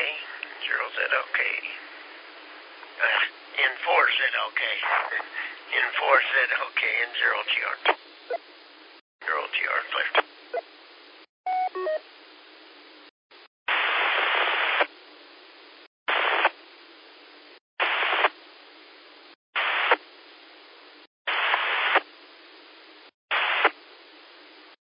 okay. Zero said okay. And four said okay. And four said okay, and zero cheered. Zero cheered left.